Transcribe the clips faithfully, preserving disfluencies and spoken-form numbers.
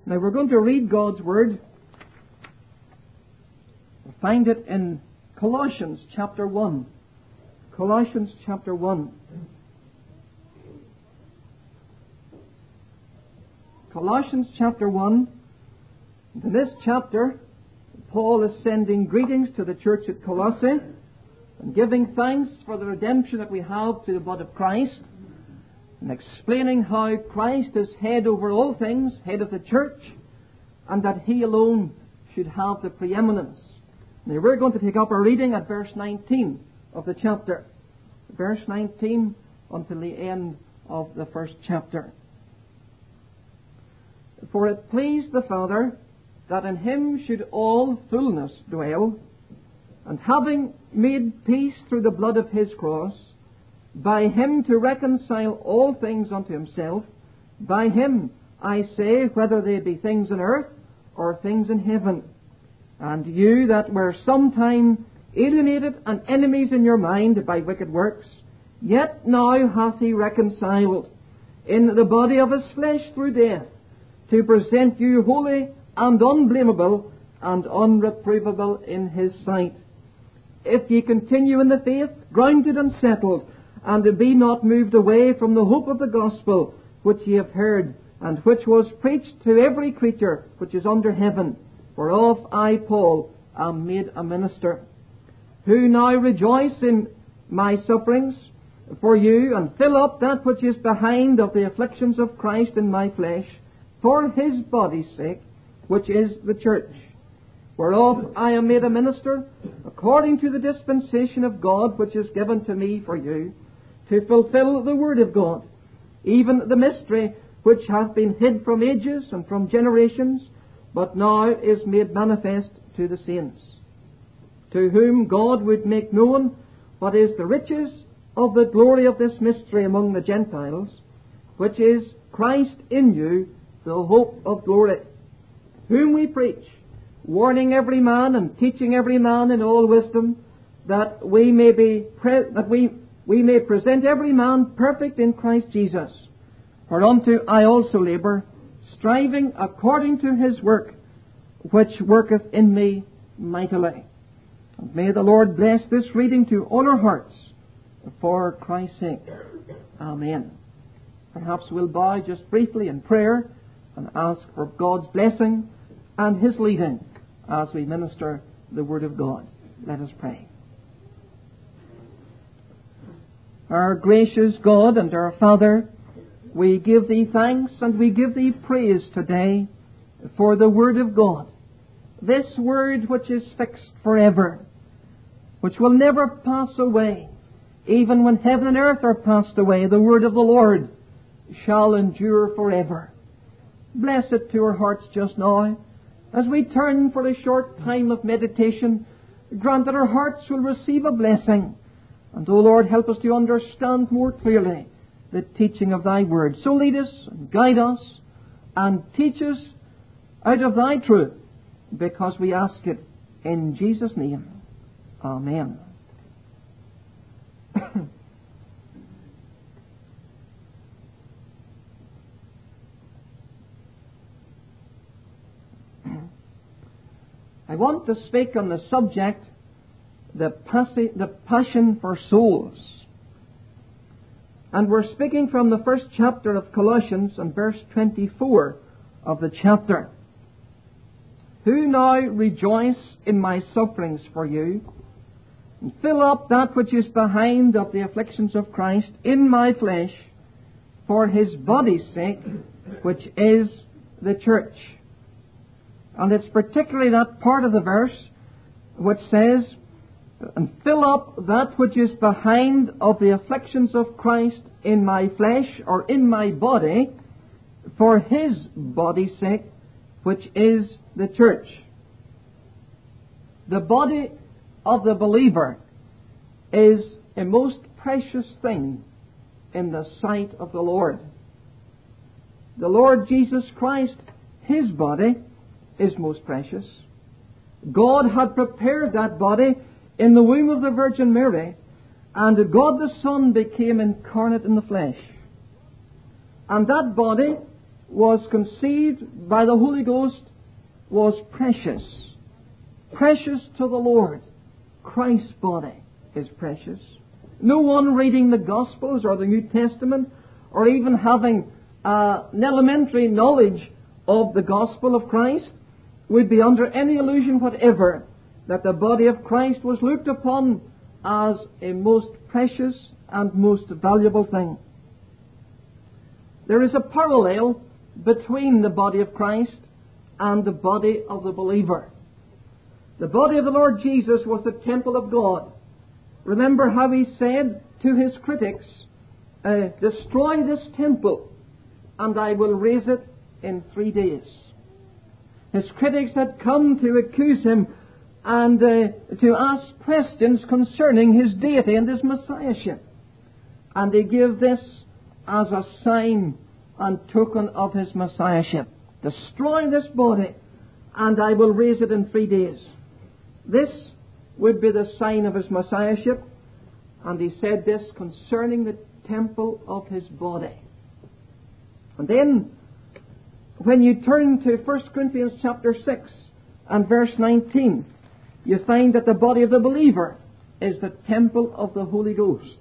Now we're going to read God's Word. We'll find it in Colossians chapter one. Colossians chapter one. Colossians chapter one. In this chapter, Paul is sending greetings to the church at Colossae and giving thanks for the redemption that we have through the blood of Christ, and explaining how Christ is head over all things, head of the church, and that He alone should have the preeminence. Now we're going to take up our reading at verse nineteen of the chapter. Verse nineteen until the end of the first chapter. For it pleased the Father that in Him should all fullness dwell, and having made peace through the blood of His cross, by Him to reconcile all things unto Himself. By Him, I say, whether they be things on earth or things in heaven. And you that were sometime alienated and enemies in your mind by wicked works, yet now hath He reconciled in the body of His flesh through death, to present you holy and unblameable and unreprovable in His sight. If ye continue in the faith, grounded and settled, and be not moved away from the hope of the gospel which ye have heard, and which was preached to every creature which is under heaven, whereof I, Paul, am made a minister, who now rejoice in my sufferings for you, and fill up that which is behind of the afflictions of Christ in my flesh, for His body's sake, which is the church, whereof I am made a minister, according to the dispensation of God which is given to me for you, to fulfill the word of God, even the mystery which hath been hid from ages and from generations, but now is made manifest to the saints, to whom God would make known what is the riches of the glory of this mystery among the Gentiles, which is Christ in you, the hope of glory, whom we preach, warning every man and teaching every man in all wisdom, that we may be pre- that we we may present every man perfect in Christ Jesus. Whereunto I also labour, striving according to His work, which worketh in me mightily. And may the Lord bless this reading to all our hearts, for Christ's sake. Amen. Perhaps we'll bow just briefly in prayer and ask for God's blessing and His leading as we minister the Word of God. Let us pray. Our gracious God and our Father, we give Thee thanks and we give Thee praise today for the Word of God. This Word which is fixed forever, which will never pass away. Even when heaven and earth are passed away, the Word of the Lord shall endure forever. Bless it to our hearts just now. As we turn for a short time of meditation, grant that our hearts will receive a blessing. And, O Lord, help us to understand more clearly the teaching of Thy Word. So lead us and guide us and teach us out of Thy truth, because we ask it in Jesus' name. Amen. I want to speak on the subject, the, passi- the passion for souls. And we're speaking from the first chapter of Colossians and verse twenty-four of the chapter. Who now rejoice in my sufferings for you, and fill up that which is behind of the afflictions of Christ in my flesh, for His body's sake, which is the church. And it's particularly that part of the verse which says, and fill up that which is behind of the afflictions of Christ in my flesh, or in my body, for His body's sake, which is the church. The body of the believer is a most precious thing in the sight of the Lord. The Lord Jesus Christ, His body, is most precious. God had prepared that body in the womb of the Virgin Mary, and God the Son became incarnate in the flesh. And that body was conceived by the Holy Ghost was precious. Precious to the Lord. Christ's body is precious. No one reading the Gospels or the New Testament, or even having uh, an elementary knowledge of the Gospel of Christ, would be under any illusion whatever that the body of Christ was looked upon as a most precious and most valuable thing. There is a parallel between the body of Christ and the body of the believer. The body of the Lord Jesus was the temple of God. Remember how he said to his critics, uh, destroy this temple and I will raise it in three days. His critics had come to accuse him and uh, to ask questions concerning his deity and his messiahship. And they give this as a sign and token of his messiahship. Destroy this body and I will raise it in three days. This would be the sign of his messiahship, and he said this concerning the temple of his body. And then, when you turn to First Corinthians chapter six and verse nineteen, you find that the body of the believer is the temple of the Holy Ghost.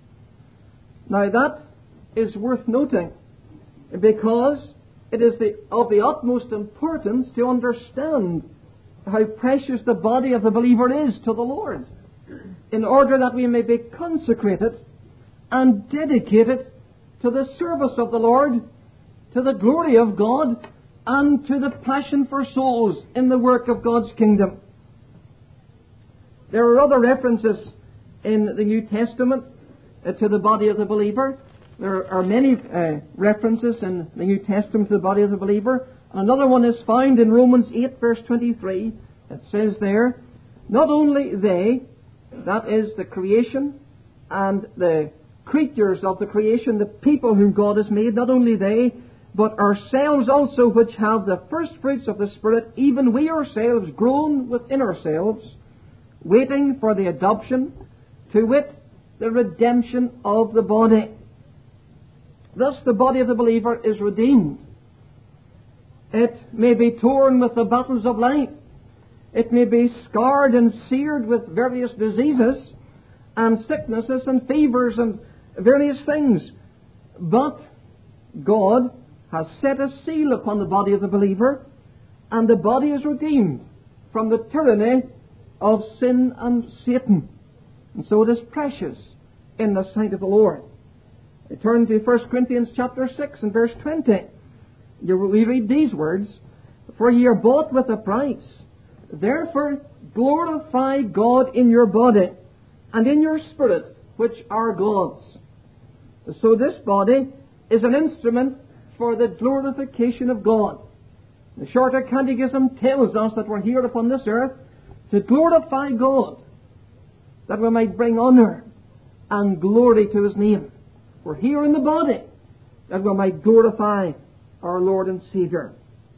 Now that is worth noting, because it is the, of the utmost importance to understand how precious the body of the believer is to the Lord, in order that we may be consecrated and dedicated to the service of the Lord, to the glory of God, and to the passion for souls in the work of God's kingdom. There are other references in the New Testament uh, to the body of the believer. There are many uh, references in the New Testament to the body of the believer. Another one is found in Romans eight verse twenty-three. It says there, not only they, that is the creation and the creatures of the creation, the people whom God has made, not only they, but ourselves also, which have the first fruits of the Spirit, even we ourselves groan within ourselves, waiting for the adoption, to wit, the redemption of the body. Thus the body of the believer is redeemed. It may be torn with the battles of life. It may be scarred and seared with various diseases and sicknesses and fevers and various things. But God has set a seal upon the body of the believer, and the body is redeemed from the tyranny of sin and Satan. And so it is precious in the sight of the Lord. I turn to First Corinthians chapter six and verse twenty. You, we read these words, for ye are bought with a price. Therefore glorify God in your body and in your spirit, which are God's. So this body is an instrument for the glorification of God. The Shorter Catechism tells us that we're here upon this earth to glorify God, that we might bring honour and glory to His name. We're here in the body that we might glorify our Lord and Saviour.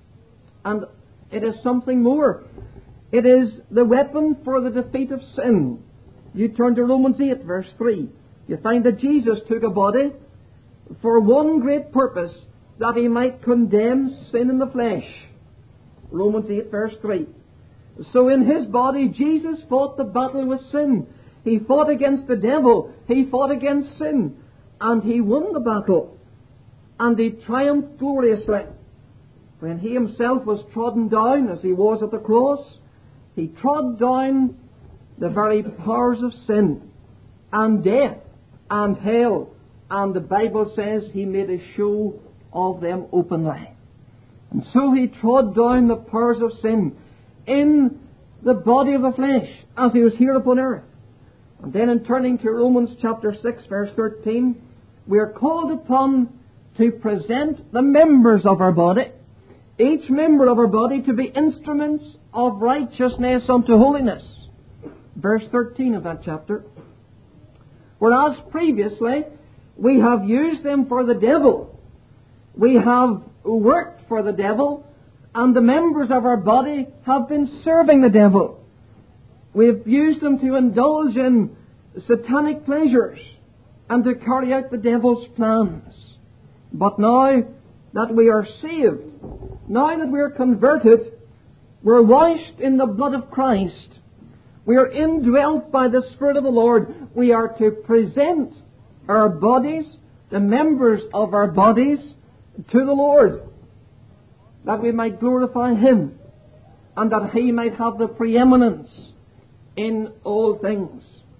And it is something more. It is the weapon for the defeat of sin. You turn to Romans eight verse three. You find that Jesus took a body for one great purpose, that He might condemn sin in the flesh. Romans eight verse three. So in His body, Jesus fought the battle with sin. He fought against the devil. He fought against sin. And He won the battle. And He triumphed gloriously. When He Himself was trodden down, as He was at the cross, He trod down the very powers of sin and death and hell. And the Bible says He made a show of them openly. And so He trod down the powers of sin in the body of the flesh as He was here upon earth. And then in turning to Romans chapter six verse thirteen, we are called upon to present the members of our body, each member of our body, to be instruments of righteousness unto holiness. Verse thirteen of that chapter. Whereas previously we have used them for the devil, we have worked for the devil, and the members of our body have been serving the devil. We've used them to indulge in satanic pleasures and to carry out the devil's plans. But now that we are saved, now that we are converted, we're washed in the blood of Christ, we are indwelt by the Spirit of the Lord, we are to present our bodies, the members of our bodies, to the Lord, that we might glorify Him, and that He might have the preeminence in all things.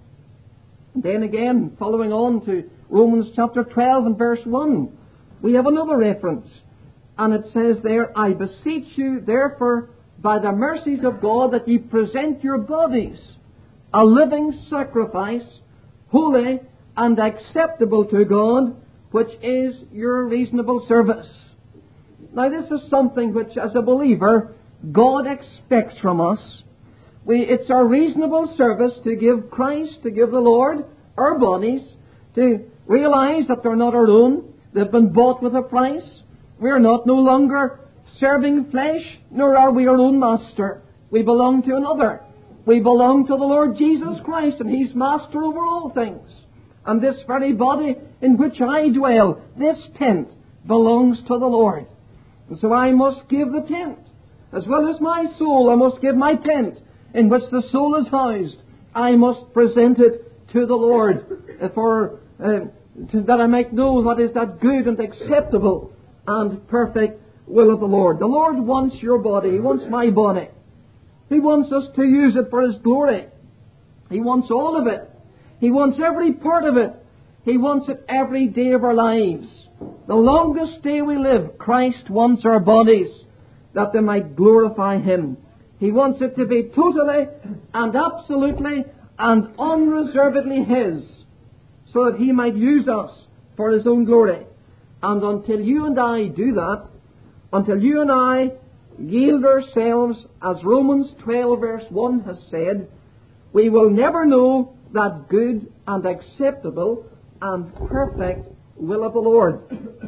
And then again, following on to Romans chapter twelve and verse one, we have another reference, and it says there, I beseech you, therefore, by the mercies of God, that ye present your bodies a living sacrifice, holy and acceptable to God, which is your reasonable service. Now this is something which, as a believer, God expects from us. We, it's our reasonable service to give Christ, to give the Lord our bodies, to realize that they're not our own. They've been bought with a price. We're not no longer serving flesh, nor are we our own master. We belong to another. We belong to the Lord Jesus Christ, and He's master over all things. And this very body in which I dwell, this tent, belongs to the Lord. And so I must give the tent. As well as my soul, I must give my tent in which the soul is housed. I must present it to the Lord for uh, to, that I might know what is that good and acceptable and perfect will of the Lord. The Lord wants your body. He wants my body. He wants us to use it for His glory. He wants all of it. He wants every part of it. He wants it every day of our lives. The longest day we live, Christ wants our bodies that they might glorify Him. He wants it to be totally and absolutely and unreservedly His, so that He might use us for His own glory. And until you and I do that, until you and I yield ourselves, as Romans twelve verse one has said, we will never know that good and acceptable and perfect will of the Lord.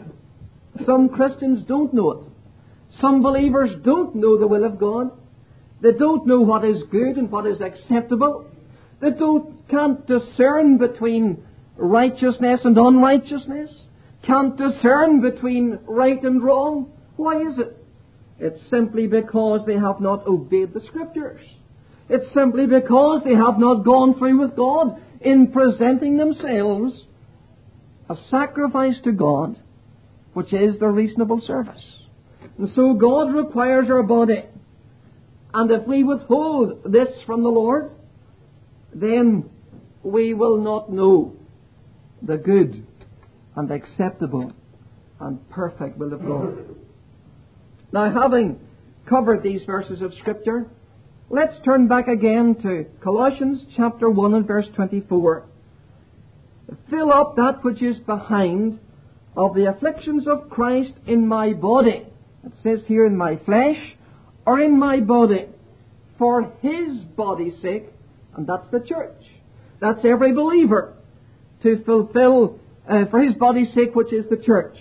Some Christians don't know it. Some believers don't know the will of God. They don't know what is good and what is acceptable. They don't, can't discern between righteousness and unrighteousness. Can't discern between right and wrong. Why is it? It's simply because they have not obeyed the Scriptures. It's simply because they have not gone through with God in presenting themselves a sacrifice to God, which is their reasonable service. And so God requires our body. And if we withhold this from the Lord, then we will not know the good and acceptable and perfect will of God. Now, having covered these verses of Scripture, let's turn back again to Colossians chapter one and verse twenty-four. Fill up that which is behind of the afflictions of Christ in my body. It says here, in my flesh, or in my body, for His body's sake, and that's the church. That's every believer, to fulfill uh, for His body's sake, which is the church.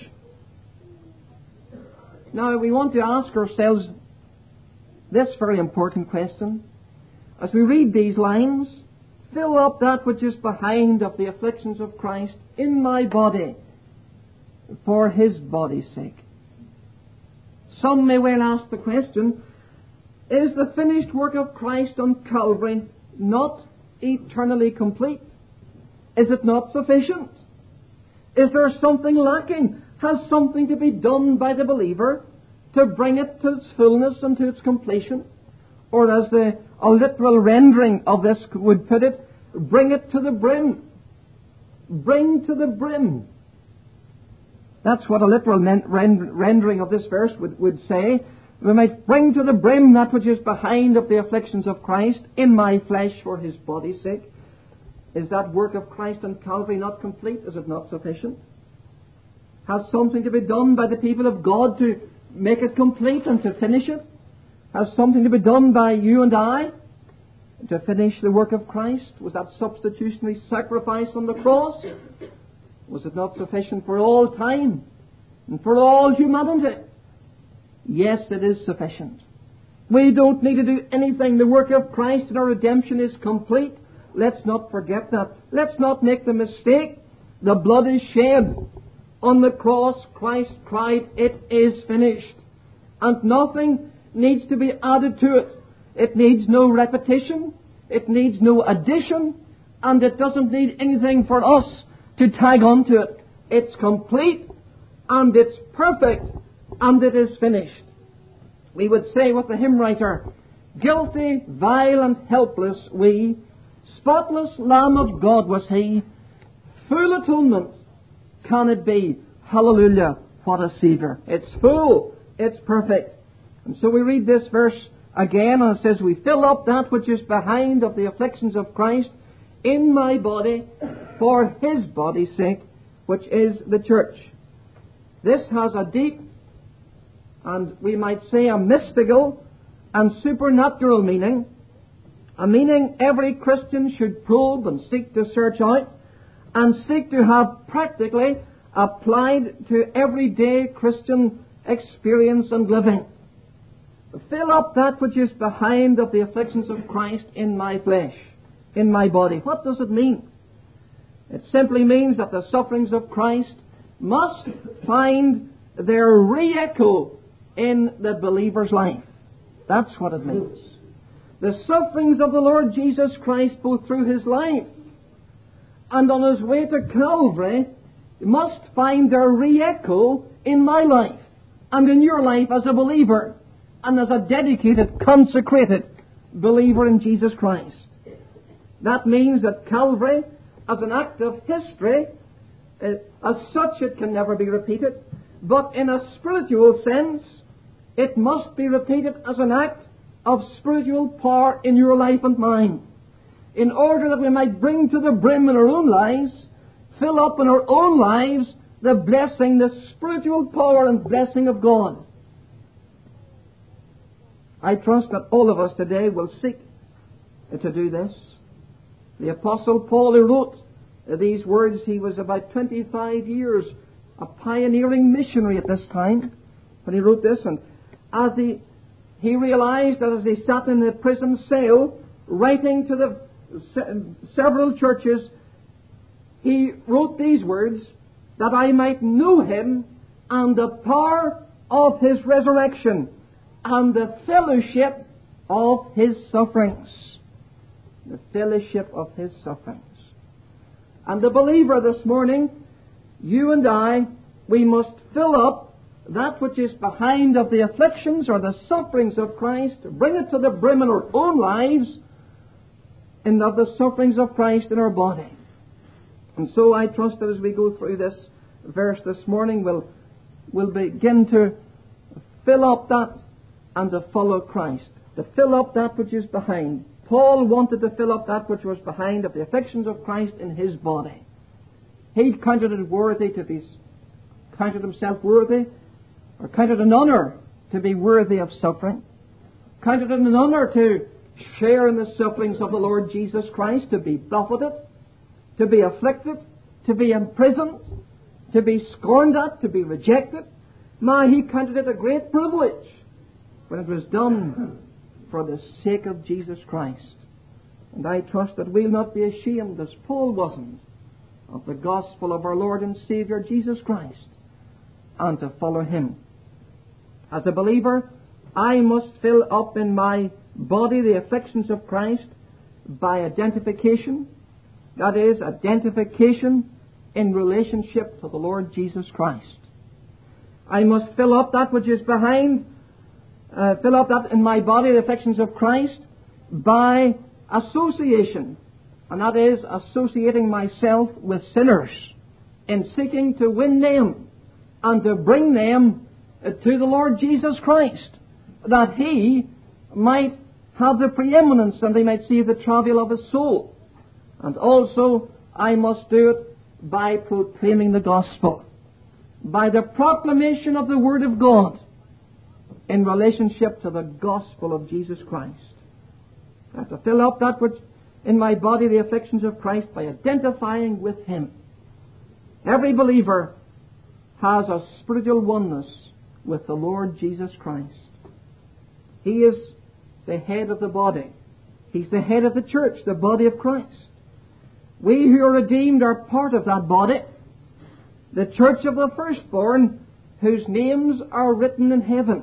Now, we want to ask ourselves this very important question. As we read these lines, fill up that which is behind of the afflictions of Christ in my body, for His body's sake. Some may well ask the question, is the finished work of Christ on Calvary not eternally complete? Is it not sufficient? Is there something lacking? Has something to be done by the believer to bring it to its fullness and to its completion? Or as the a literal rendering of this would put it, bring it to the brim. Bring to the brim. That's what a literal men, rend, rendering of this verse would, would say. We might bring to the brim that which is behind of the afflictions of Christ in my flesh for His body's sake. Is that work of Christ on Calvary not complete? Is it not sufficient? Has something to be done by the people of God to make it complete and to finish it? Has something to be done by you and I to finish the work of Christ? Was that substitutionary sacrifice on the cross? Was it not sufficient for all time and for all humanity? Yes, it is sufficient. We don't need to do anything. The work of Christ in our redemption is complete. Let's not forget that. Let's not make the mistake. The blood is shed. On the cross, Christ cried, "It is finished." And nothing needs to be added to it. It needs no repetition. It needs no addition. And it doesn't need anything for us to tag onto it. It's complete, and it's perfect, and it is finished. We would say with the hymn writer, "Guilty, vile, and helpless we, spotless Lamb of God was He. Full atonement can it be. Hallelujah, what a Saviour." It's full, it's perfect. And so we read this verse again, and it says, "We fill up that which is behind of the afflictions of Christ in my body for His body's sake, which is the church." This has a deep, and we might say a mystical and supernatural meaning, a meaning every Christian should probe and seek to search out, and seek to have practically applied to everyday Christian experience and living. Fill up that which is behind of the afflictions of Christ in my flesh, in my body. What does it mean? It simply means that the sufferings of Christ must find their re-echo in the believer's life. That's what it means. The sufferings of the Lord Jesus Christ, both through His life and on His way to Calvary, must find their re-echo in my life and in your life as a believer and as a dedicated, consecrated believer in Jesus Christ. That means that Calvary, as an act of history, uh, as such it can never be repeated, but in a spiritual sense, it must be repeated as an act of spiritual power in your life and mine, in order that we might bring to the brim in our own lives, fill up in our own lives the blessing, the spiritual power and blessing of God. I trust that all of us today will seek to do this. The Apostle Paul, who wrote these words, he was about twenty-five years a pioneering missionary at this time when he wrote this, and as he he realized that as he sat in the prison cell writing to the se- several churches, he wrote these words, "That I might know Him and the power of His resurrection and the fellowship of His sufferings." The fellowship of His sufferings. And the believer this morning, you and I, we must fill up that which is behind of the afflictions or the sufferings of Christ, bring it to the brim in our own lives, and of the sufferings of Christ in our body. And so I trust that as we go through this verse this morning, we'll, we'll begin to fill up that and to follow Christ, to fill up that which is behind. Paul wanted to fill up that which was behind of the afflictions of Christ in his body. He counted it worthy to be, counted himself worthy, or counted an honor to be worthy of suffering, counted it an honor to share in the sufferings of the Lord Jesus Christ, to be buffeted, to be afflicted, to be imprisoned, to be scorned at, to be rejected. My, he counted it a great privilege when it was done for the sake of Jesus Christ. And I trust that we'll not be ashamed, as Paul wasn't, of the gospel of our Lord and Saviour Jesus Christ, and to follow Him. As a believer, I must fill up in my body the afflictions of Christ by identification. That is, identification in relationship to the Lord Jesus Christ. I must fill up that which is behind Uh, fill up that in my body, the affections of Christ, by association. And that is associating myself with sinners in seeking to win them and to bring them uh, to the Lord Jesus Christ, that He might have the preeminence and they might see the travail of His soul. And also I must do it by proclaiming the gospel, by the proclamation of the Word of God, in relationship to the gospel of Jesus Christ. I have to fill up that which in my body, the afflictions of Christ, by identifying with Him. Every believer has a spiritual oneness with the Lord Jesus Christ. He is the head of the body. He's the head of the church, the body of Christ. We who are redeemed are part of that body. the church of the firstborn, whose names are written in heaven.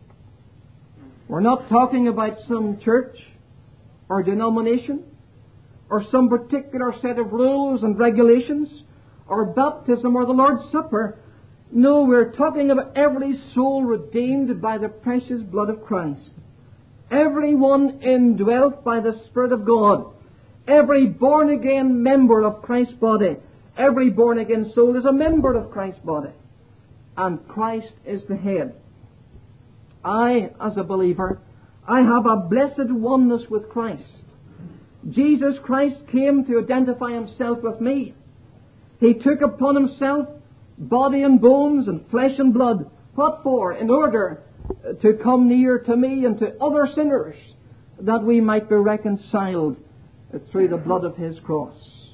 We're not talking about some church or denomination or some particular set of rules and regulations or baptism or the Lord's Supper. No, we're talking about every soul redeemed by the precious blood of Christ. Everyone indwelt by the Spirit of God. Every born-again member of Christ's body. Every born-again soul is a member of Christ's body. And Christ is the head. I, as a believer, I have a blessed oneness with Christ. Jesus Christ came to identify himself with me. He took upon himself body and bones and flesh and blood. What for? In order to come near to me and to other sinners, that we might be reconciled through the blood of his cross.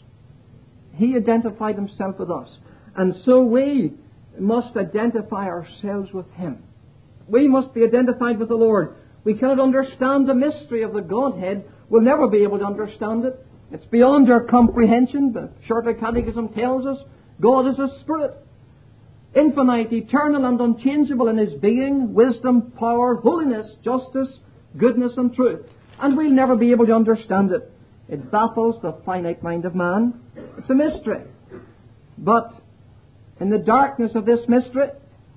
He identified himself with us. And so we must identify ourselves with him. We must be identified with the Lord. We cannot understand the mystery of the Godhead. We'll never be able to understand it. It's beyond our comprehension. The Shorter Catechism tells us God is a spirit, infinite, eternal and unchangeable in his being, wisdom, power, holiness, justice, goodness and truth. And we'll never be able to understand it. It baffles the finite mind of man. It's a mystery. But in the darkness of this mystery,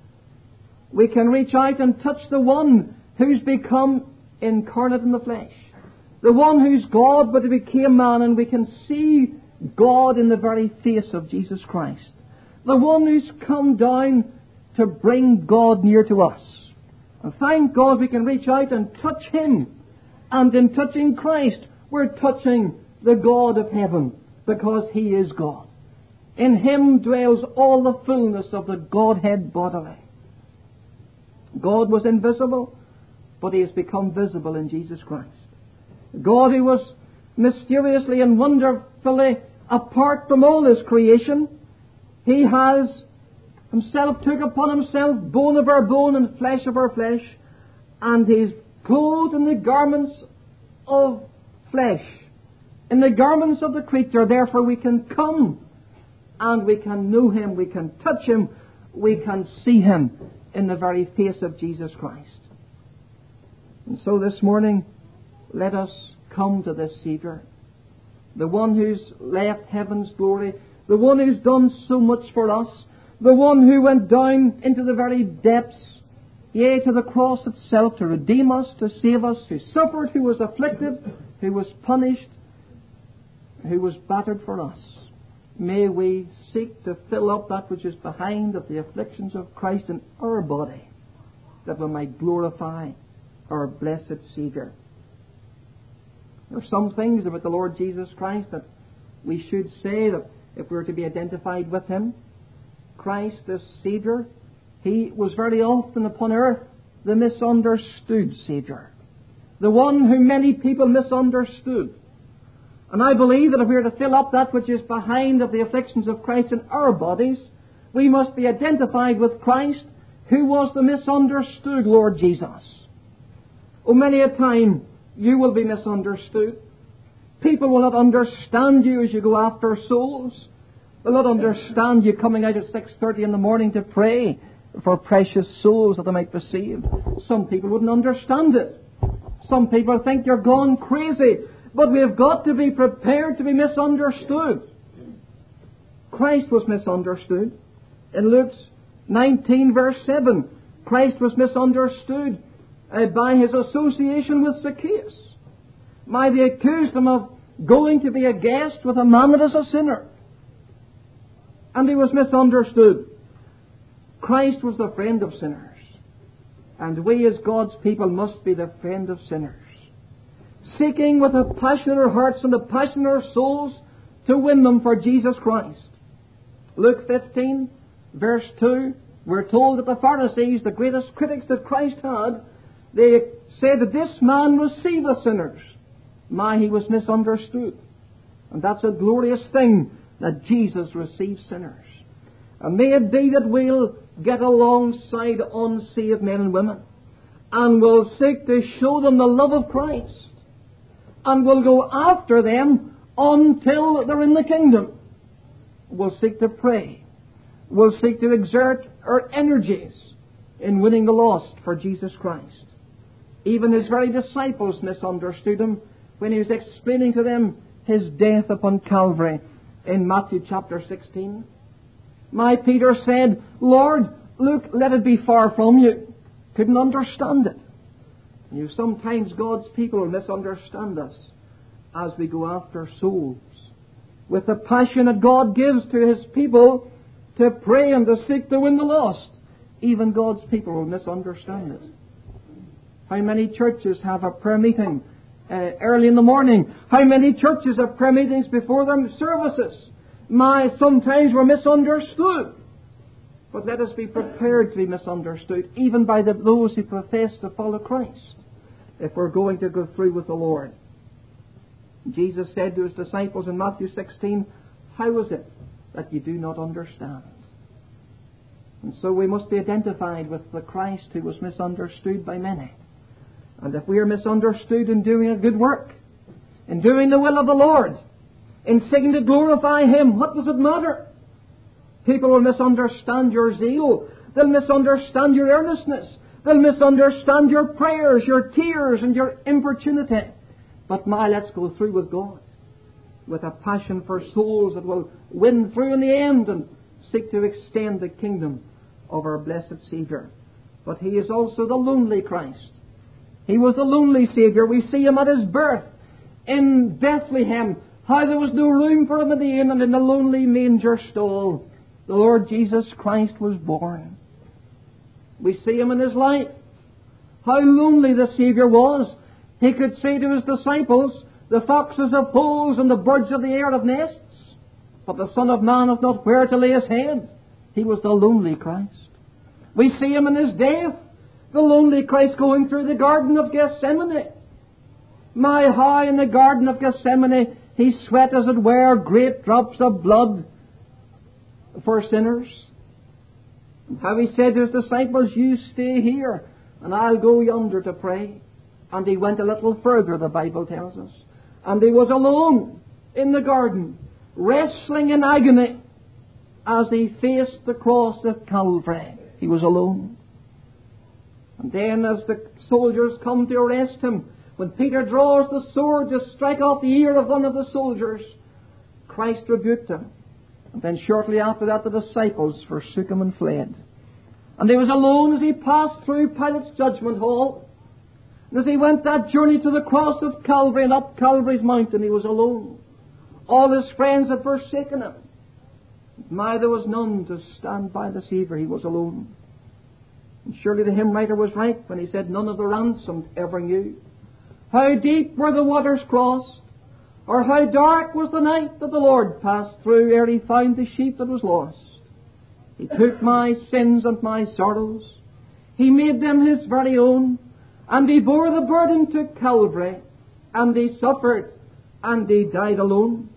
we can reach out and touch the one who's become incarnate in the flesh. The one who's God, but he became man, and we can see God in the very face of Jesus Christ. The one who's come down to bring God near to us. And thank God we can reach out and touch him. And in touching Christ, we're touching the God of heaven, because he is God. In him dwells all the fullness of the Godhead bodily. God was invisible, but he has become visible in Jesus Christ. God, who was mysteriously and wonderfully apart from all his creation, he has himself took upon himself bone of our bone and flesh of our flesh, and he's clothed in the garments of flesh, in the garments of the creature. Therefore we can come and we can know him, we can touch him, we can see him in the very face of Jesus Christ. And so this morning, let us come to this Saviour, the one who's left heaven's glory, the one who's done so much for us, the one who went down into the very depths, yea, to the cross itself, to redeem us, to save us, who suffered, who was afflicted, who was punished, who was battered for us. May we seek to fill up that which is behind of the afflictions of Christ in our body, that we might glorify our blessed Saviour. There are some things about the Lord Jesus Christ that we should say, that if we were to be identified with him, Christ, this Saviour, he was very often upon earth the misunderstood Saviour, the one whom many people misunderstood. And I believe that if we are to fill up that which is behind of the afflictions of Christ in our bodies, we must be identified with Christ, who was the misunderstood Lord Jesus. Oh, many a time you will be misunderstood. People will not understand you as you go after souls. They'll not understand you coming out at six thirty in the morning to pray for precious souls that they might be saved. Some people wouldn't understand it. Some people think you're gone crazy. But we have got to be prepared to be misunderstood. Christ was misunderstood. In Luke nineteen verse seven, Christ was misunderstood uh, by his association with Zacchaeus. My, they accused him of going to be a guest with a man that is a sinner. And he was misunderstood. Christ was the friend of sinners. And we as God's people must be the friend of sinners, seeking with a passion in our hearts and a passion in our souls to win them for Jesus Christ. Luke fifteen, verse two, we're told that the Pharisees, the greatest critics that Christ had, they said that this man receiveth sinners. My, he was misunderstood. And that's a glorious thing, that Jesus receives sinners. And may it be that we'll get alongside unsaved men and women, and we'll seek to show them the love of Christ, and we'll go after them until they're in the kingdom. We'll seek to pray will seek to exert our energies in winning the lost for Jesus Christ. Even his very disciples misunderstood him when he was explaining to them his death upon Calvary in Matthew chapter sixteen. My Peter said, Lord, look, let it be far from you. Couldn't understand it. You know, sometimes God's people will misunderstand us as we go after souls. With the passion that God gives to his people to pray and to seek to win the lost, even God's people will misunderstand it. How many churches have a prayer meeting uh, early in the morning? How many churches have prayer meetings before their services? My, sometimes we're misunderstood. But let us be prepared to be misunderstood, even by the, those who profess to follow Christ, if we're going to go through with the Lord. Jesus said to his disciples in Matthew sixteen, how is it that you do not understand? And so we must be identified with the Christ who was misunderstood by many. And if we are misunderstood in doing a good work, in doing the will of the Lord, in seeking to glorify him, what does it matter? People will misunderstand your zeal. They'll misunderstand your earnestness. They'll misunderstand your prayers, your tears, and your importunity. But my, let's go through with God, with a passion for souls that will win through in the end and seek to extend the kingdom of our blessed Saviour. But he is also the lonely Christ. He was the lonely Saviour. We see him at his birth in Bethlehem, how there was no room for him in the inn, and in the lonely manger stall the Lord Jesus Christ was born. We see him in his life, how lonely the Saviour was. He could say to his disciples, the foxes have holes and the birds of the air have nests, but the Son of Man hath not where to lay his head. He was the lonely Christ. We see him in his death, the lonely Christ going through the Garden of Gethsemane. My, how in the Garden of Gethsemane he sweat, as it were, great drops of blood for sinners. And how he said to his disciples, you stay here and I'll go yonder to pray. And he went a little further, the Bible tells us. And he was alone in the garden, wrestling in agony as he faced the cross of Calvary. He was alone. And then as the soldiers come to arrest him, when Peter draws the sword to strike off the ear of one of the soldiers, Christ rebuked him. And then shortly after that, the disciples forsook him and fled. And he was alone as he passed through Pilate's judgment hall. And as he went that journey to the cross of Calvary and up Calvary's mountain, he was alone. All his friends had forsaken him. My, there was none to stand by the Saviour. He was alone. And surely the hymn writer was right when he said, none of the ransomed ever knew how deep were the waters crossed, or how dark was the night that the Lord passed through ere he found the sheep that was lost. He took my sins and my sorrows. He made them his very own. And he bore the burden to Calvary. And he suffered. And he died alone.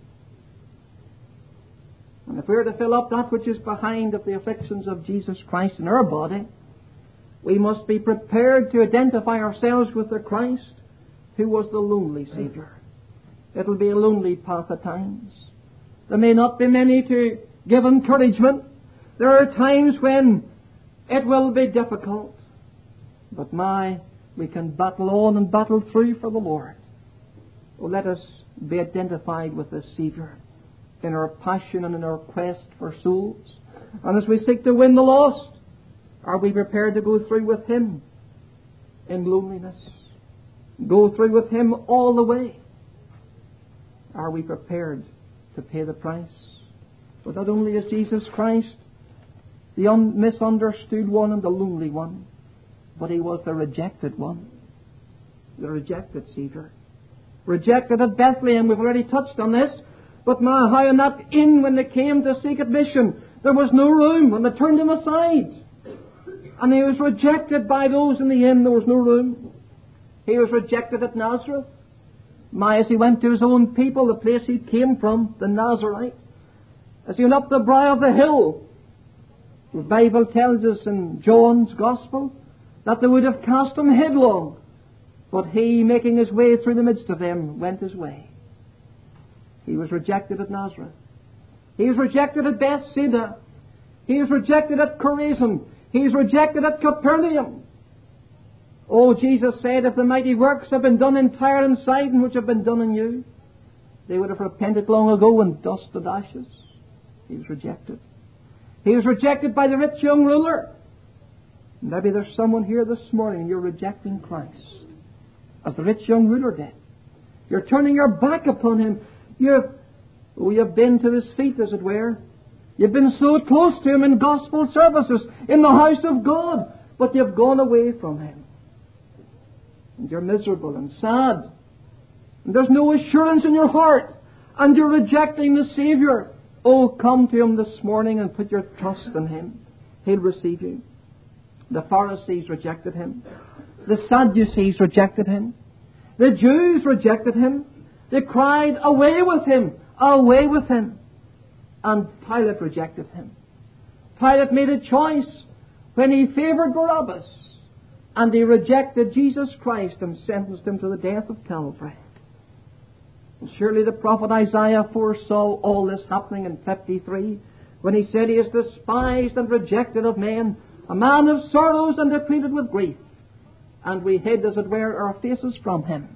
And if we are to fill up that which is behind of the afflictions of Jesus Christ in our body, we must be prepared to identify ourselves with the Christ who was the lonely Saviour. It'll be a lonely path at times. There may not be many to give encouragement. There are times when it will be difficult. But my, we can battle on and battle through for the Lord. Oh, let us be identified with the Saviour in our passion and in our quest for souls. And as we seek to win the lost, are we prepared to go through with him in loneliness? Go through with him all the way? Are we prepared to pay the price? But not only is Jesus Christ the un- misunderstood one and the lonely one, but he was the rejected one, the rejected Saviour. Rejected at Bethlehem, we've already touched on this, but my, how in that inn when they came to seek admission, there was no room, and they turned him aside. And he was rejected by those in the inn, there was no room. He was rejected at Nazareth. My, as he went to his own people, the place he came from, the Nazarite, as he went up the brow of the hill, the Bible tells us in John's Gospel that they would have cast him headlong. But he, making his way through the midst of them, went his way. He was rejected at Nazareth. He was rejected at Bethsaida. He is rejected at Chorazin. He is rejected at Capernaum. Oh, Jesus said, if the mighty works have been done in Tyre and Sidon, which have been done in you, they would have repented long ago in dust and ashes. He was rejected. He was rejected by the rich young ruler. Maybe there's someone here this morning and you're rejecting Christ, as the rich young ruler did. You're turning your back upon Him. You've, oh, you've been to His feet, as it were. You've been so close to Him in gospel services, in the house of God, but you've gone away from Him. And you're miserable and sad. And there's no assurance in your heart. And you're rejecting the Saviour. Oh, come to Him this morning and put your trust in Him. He'll receive you. The Pharisees rejected Him. The Sadducees rejected Him. The Jews rejected Him. They cried, away with Him, away with Him. And Pilate rejected Him. Pilate made a choice when he favoured Barabbas, and he rejected Jesus Christ and sentenced Him to the death of Calvary. And surely the prophet Isaiah foresaw all this happening in fifty-three, when he said, He is despised and rejected of men, a man of sorrows and acquainted with grief. And we hid, as it were, our faces from Him.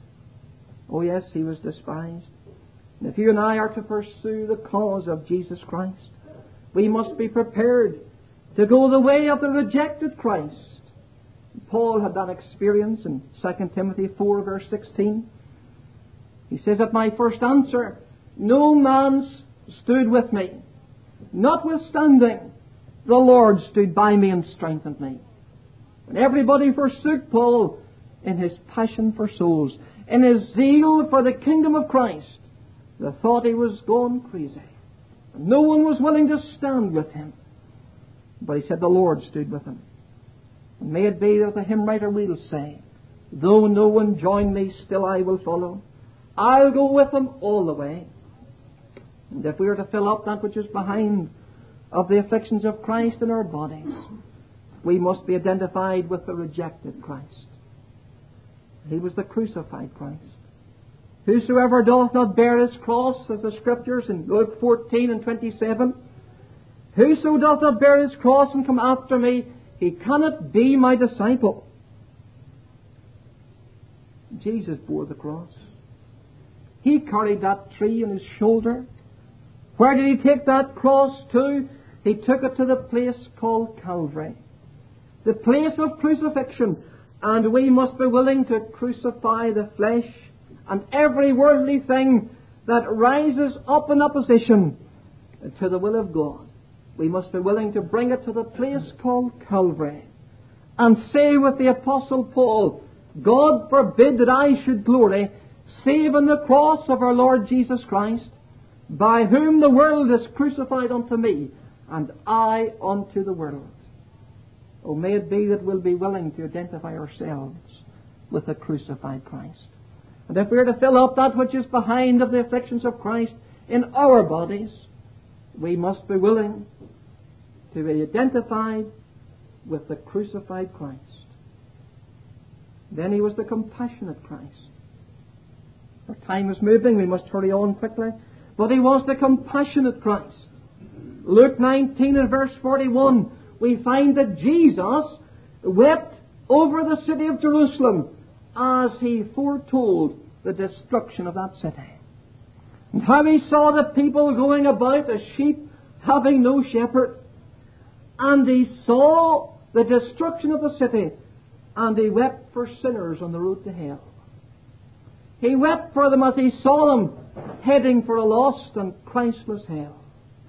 Oh yes, He was despised. And if you and I are to pursue the cause of Jesus Christ, we must be prepared to go the way of the rejected Christ. Paul had that experience in Second Timothy four, verse sixteen. He says, at my first answer, no man stood with me. Notwithstanding, the Lord stood by me and strengthened me. When everybody forsook Paul in his passion for souls, in his zeal for the kingdom of Christ, they thought he was going crazy. No one was willing to stand with him. But he said the Lord stood with him. And may it be that the hymn writer will say, though no one join me, still I will follow. I'll go with them all the way. And if we are to fill up that which is behind of the afflictions of Christ in our bodies, we must be identified with the rejected Christ. He was the crucified Christ. Whosoever doth not bear his cross, says the Scriptures in Luke fourteen and twenty-seven, whoso doth not bear his cross and come after me, he cannot be my disciple. Jesus bore the cross. He carried that tree on his shoulder. Where did He take that cross to? He took it to the place called Calvary, the place of crucifixion. And we must be willing to crucify the flesh and every worldly thing that rises up in opposition to the will of God. We must be willing to bring it to the place called Calvary and say with the Apostle Paul, God forbid that I should glory save in the cross of our Lord Jesus Christ, by whom the world is crucified unto me, and I unto the world. Oh, may it be that we'll be willing to identify ourselves with the crucified Christ. And if we are to fill up that which is behind of the afflictions of Christ in our bodies, we must be willing to be identified with the crucified Christ. Then He was the compassionate Christ. Our time is moving, we must hurry on quickly. But He was the compassionate Christ. Luke nineteen and verse forty-one, we find that Jesus wept over the city of Jerusalem as He foretold the destruction of that city. And how He saw the people going about as sheep having no shepherd. And He saw the destruction of the city, and He wept for sinners on the road to hell. He wept for them as He saw them heading for a lost and Christless hell.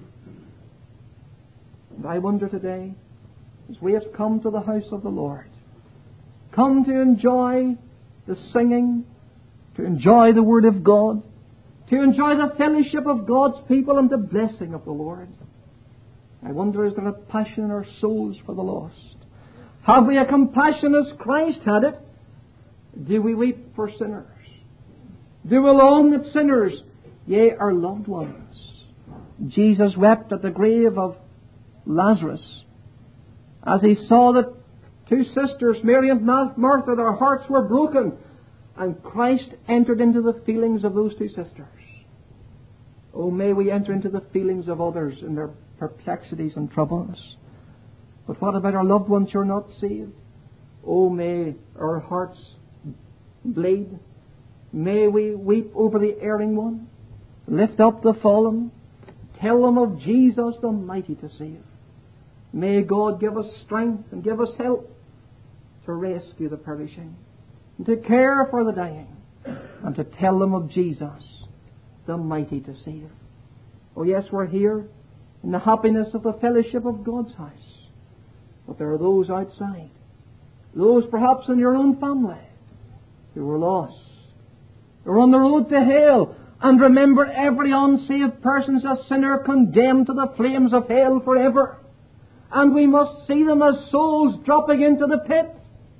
And I wonder today, as we have come to the house of the Lord, come to enjoy the singing, to enjoy the Word of God, to enjoy the fellowship of God's people and the blessing of the Lord, I wonder, is there a passion in our souls for the lost? Have we a compassion as Christ had it? Do we weep for sinners? Do we long that sinners, yea, our loved ones? Jesus wept at the grave of Lazarus as He saw that two sisters, Mary and Martha, their hearts were broken, and Christ entered into the feelings of those two sisters. Oh, may we enter into the feelings of others in their perplexities and troubles. But what about our loved ones who are not saved? Oh, may our hearts bleed. May we weep over the erring one. Lift up the fallen. Tell them of Jesus the mighty to save. May God give us strength and give us help to rescue the perishing, and to care for the dying, and to tell them of Jesus the mighty to save. Oh yes, we're here in the happiness of the fellowship of God's house. But there are those outside, those perhaps in your own family, who are lost, who are on the road to hell. And remember, every unsaved person is a sinner condemned to the flames of hell forever. And we must see them as souls dropping into the pit.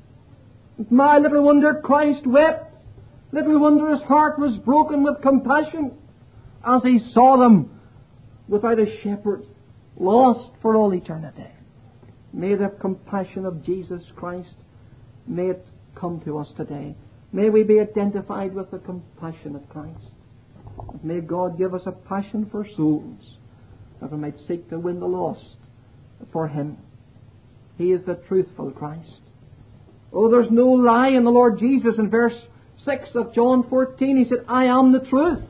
My little wonder Christ wept. Little wonder His heart was broken with compassion as He saw them without a shepherd, lost for all eternity. May the compassion of Jesus Christ, may it come to us today. May we be identified with the compassion of Christ. May God give us a passion for souls, that we might seek to win the lost for Him. He is the truthful Christ. Oh, there's no lie in the Lord Jesus. In verse six of John fourteen, He said, I am the truth.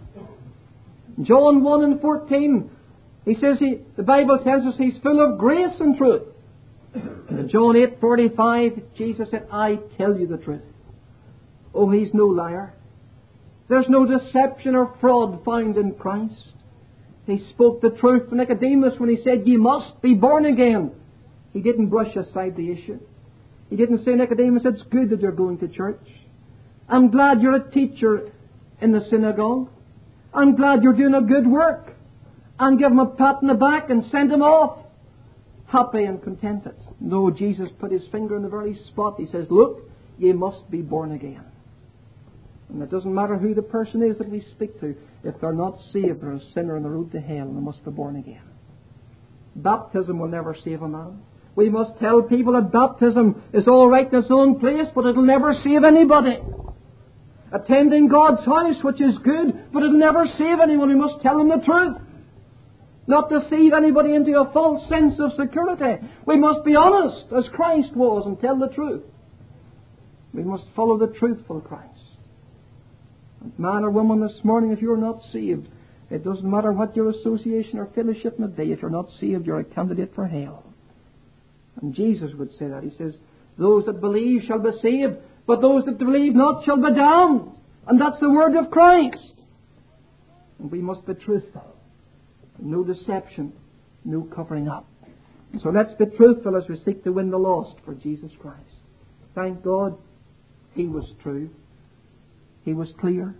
John one and fourteen, He says, he, the Bible tells us He's full of grace and truth. In John eight forty-five, Jesus said, I tell you the truth. Oh, He's no liar. There's no deception or fraud found in Christ. He spoke the truth to Nicodemus when He said, ye must be born again. He didn't brush aside the issue. He didn't say, Nicodemus, it's good that you're going to church. I'm glad you're a teacher in the synagogue. I'm glad you're doing a good work. And give him a pat on the back and send him off, happy and contented. No, Jesus put His finger in the very spot. He says, look, ye must be born again. And it doesn't matter who the person is that we speak to. If they're not saved, they're a sinner on the road to hell, and they must be born again. Baptism will never save a man. We must tell people that baptism is all right in its own place, but it'll never save anybody. Attending God's house, which is good, but it'll never save anyone. We must tell them the truth. Not deceive anybody into a false sense of security. We must be honest, as Christ was, and tell the truth. We must follow the truthful Christ. Man or woman this morning, if you're not saved, it doesn't matter what your association or fellowship may be. If you're not saved, you're a candidate for hell. And Jesus would say that. He says, those that believe shall be saved, but those that believe not shall be damned. And that's the word of Christ. And we must be truthful. No deception, no covering up. So let's be truthful as we seek to win the lost for Jesus Christ. Thank God, He was true. He was clear.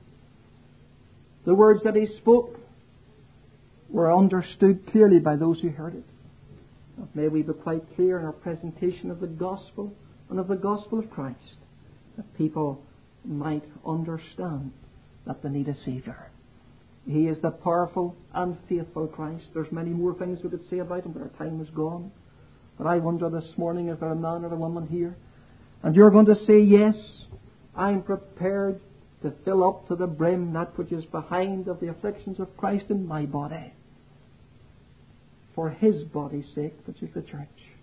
The words that He spoke were understood clearly by those who heard it. May we be quite clear in our presentation of the gospel and of the gospel of Christ, that people might understand that they need a Saviour. He is the powerful and faithful Christ. There's many more things we could say about Him, but our time is gone. But I wonder this morning, is there a man or a woman here, and you're going to say, yes, I'm prepared to fill up to the brim that which is behind of the afflictions of Christ in my body, for His body's sake, which is the church.